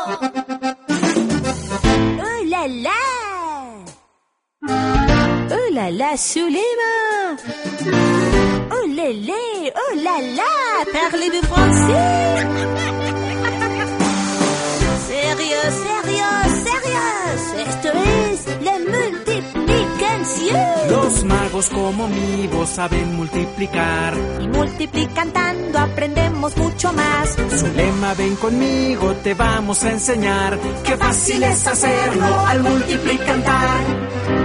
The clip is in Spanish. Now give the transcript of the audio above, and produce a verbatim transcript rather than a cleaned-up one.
Oh là là! Oh là là, Sulema! Oh lélé! Oh là là! Parlez-vous français? Sérieux, sérieux, sérieux! Esto es la multiplicación. Los magos como mi voz saben multiplicar. Y multiplicando aprendemos mucho más. Zulema, ven conmigo, te vamos a enseñar. Qué fácil es hacerlo al multiplicar.